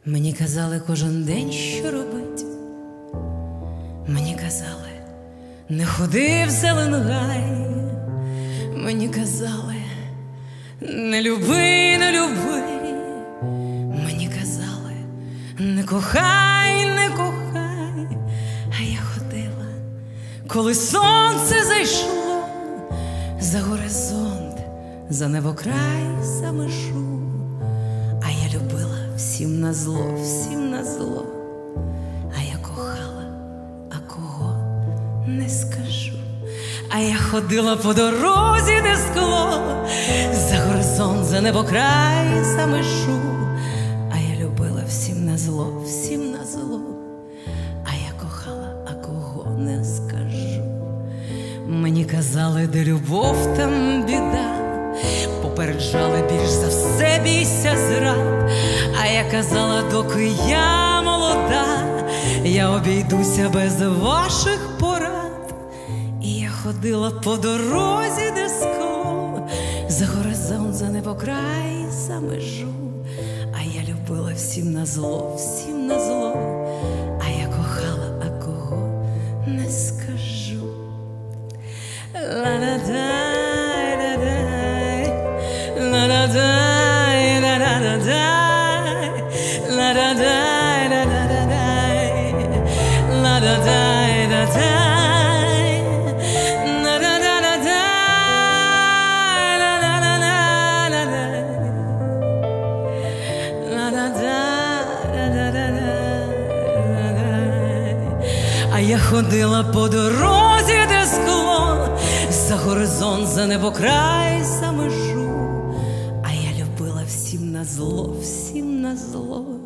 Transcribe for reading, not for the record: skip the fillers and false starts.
Мені казали кожен день, що робить. Мені казали, не ходи в зелен гай. Мені казали, не люби, не люби. Мені казали, не кохай, не кохай. А я ходила, коли сонце зайшло, за горизонт, за небокрай, за межу. А я любила всім назло, всім назло. А я кохала, а кого не скажу. А я ходила по дорозі, де скло, за горизонт, за небокрай, за межу. А я любила всім назло, всім назло. А я кохала, а кого не скажу. Мені казали, де любов, там біда. Попереджали, більш за все бійся зрад. А я казала, доки я молода, я обійдуся без ваших порад. І я ходила по дорозі, де скло, за горизонт, за небокрай, за межу. А я любила всім назло, всім назло. А я кохала, а кого не скажу. Ла-да-дай, ла-дай, ла-да-дай, ла-да-дай, ла-да-дай, ла-да-дай, ла-да-дай, ла-дай, а я ходила по дорозі, де скло, за горизонт, за небокрай, за межу. А я любила всім назло, всім назло.